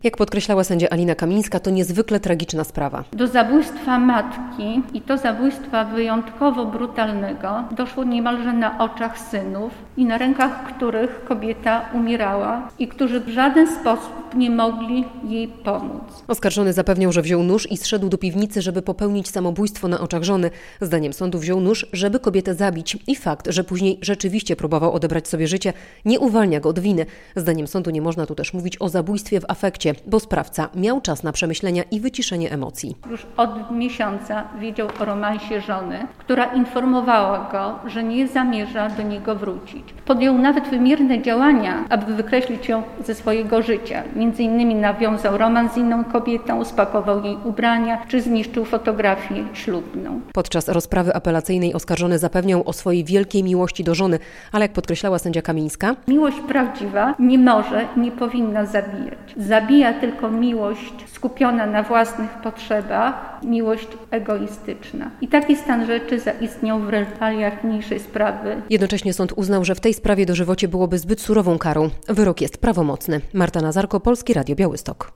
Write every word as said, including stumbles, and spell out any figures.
Jak podkreślała sędzia Alina Kamińska, to niezwykle tragiczna sprawa. Do zabójstwa matki i to zabójstwa wyjątkowo brutalnego doszło niemalże na oczach synów i na rękach których kobieta umierała i którzy w żaden sposób nie mogli jej pomóc. Oskarżony zapewniał, że wziął nóż i zszedł do piwnicy, żeby popełnić samobójstwo na oczach żony. Zdaniem sądu wziął nóż, żeby kobietę zabić i fakt, że później rzeczywiście próbował odebrać sobie życie, nie uwalnia go od winy. Zdaniem sądu nie można tu też mówić o zabójstwie w afekcie, bo sprawca miał czas na przemyślenia i wyciszenie emocji. Już od miesiąca wiedział o romansie żony, która informowała go, że nie zamierza do niego wrócić. Podjął nawet wymierne działania, aby wykreślić ją ze swojego życia. Między innymi nawiązał romans z inną kobietą, spakował jej ubrania, czy zniszczył fotografię ślubną. Podczas rozprawy apelacyjnej oskarżony zapewniał o swojej wielkiej miłości do żony, ale jak podkreślała sędzia Kamińska, miłość prawdziwa nie może, nie powinna zabijać. Zabija tylko miłość skupiona na własnych potrzebach, miłość egoistyczna. I taki stan rzeczy zaistniał w realiach niniejszej sprawy. Jednocześnie sąd uznał, że w tej sprawie dożywocie byłoby zbyt surową karą. Wyrok jest prawomocny. Marta Nazarko, Polskie Radio Białystok.